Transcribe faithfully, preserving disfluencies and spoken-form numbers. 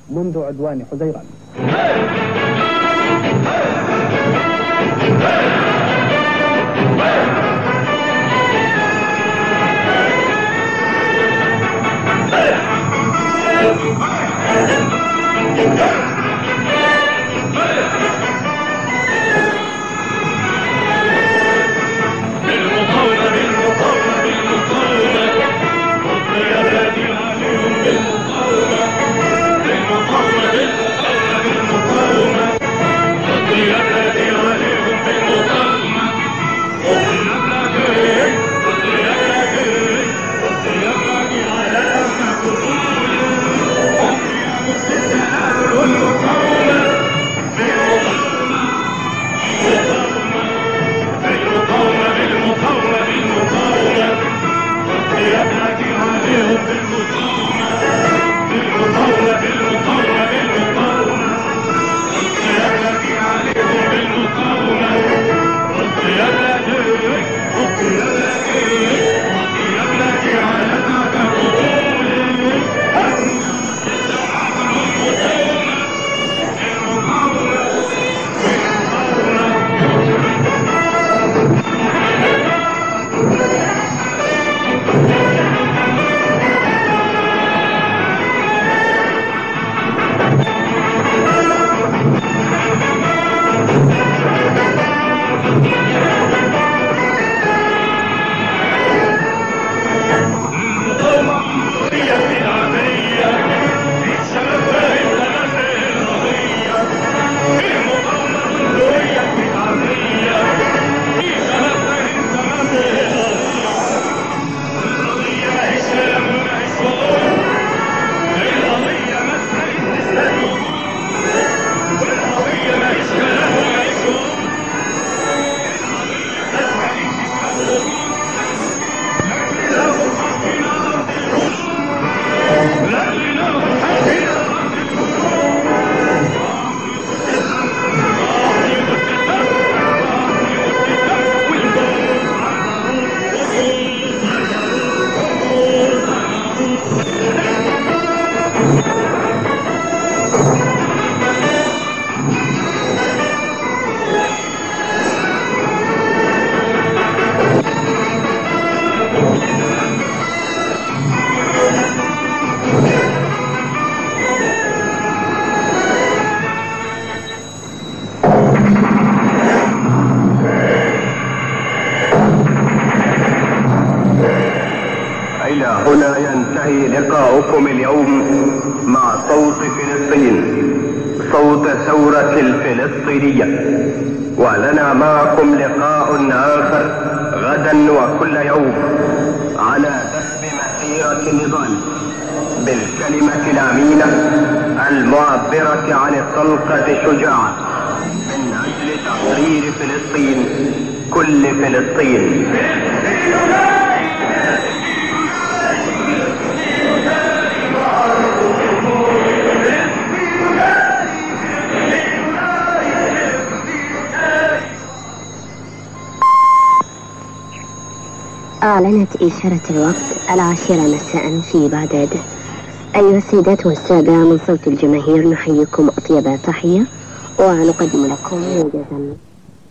منذ عدوان حزيران. هنا ينتهي لقاؤكم اليوم مع صوت فلسطين، صوت ثورة الفلسطينية، ولنا معكم لقاء آخر غدا وكل يوم على درب مسيرة النضال بالكلمة الأمينة المعبرة عن الطلقة الشجاعة من أجل تحرير فلسطين، كل فلسطين. أعلنت إشارة الوقت العاشرة مساء في بغداد. أيها السيدات والسادة، من صوت الجماهير نحييكم أطيب تحية ونقدم لكم موجزا